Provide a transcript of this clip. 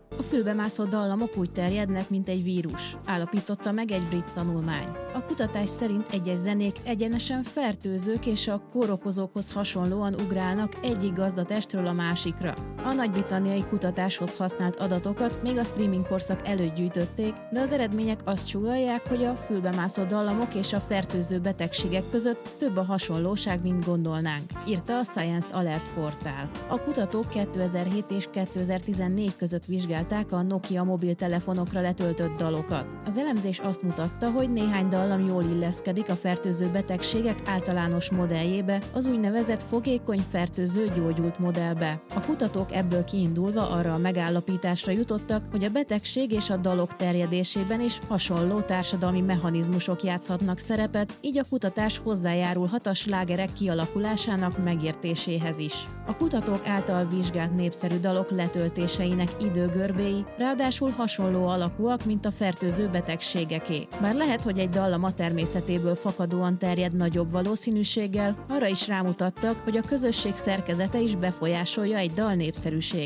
A fülbemászó dallamok úgy terjednek, mint egy vírus, állapította meg egy brit tanulmány. A kutatás szerint egyes zenék egyenesen fertőzők és a kórokozókhoz hasonlóan ugrálnak egyik gazdatestről a másikra. A nagy-britanniai kutatáshoz használt adatokat még a streaming korszak előtt gyűjtötték, de az eredmények azt sugallják, hogy a fülbemászó dallamok és a fertőző betegségek között több a hasonlóság, mint gondolnánk, írta a Science Alert portál. A kutatók 2007 és 2014 között vizsgálták a Nokia mobiltelefonokra letöltött dalokat. Az elemzés azt mutatta, hogy néhány dallam jól illeszkedik a fertőző betegségek általános modelljébe, az úgynevezett fogékony fertőző gyógyult modellbe. A kutatók ebből kiindulva arra a megállapításra jutottak, hogy a betegség és a dalok terjedésében is hasonló társadalmi mechanizmusok játszhatnak szerepet, így a kutatás hozzájárulhat a slágerek kialakulásának megértéséhez is. A kutatók által vizsgált népszerű dalok letöltéseinek időgörbéi ráadásul hasonló alakúak, mint a fertőző betegségeké. Bár lehet, hogy egy dallam a természetéből fakadóan terjed nagyobb valószínűséggel, arra is rámutattak, hogy a közösség szerkezete is befolyásolja egy dal népszerűségét.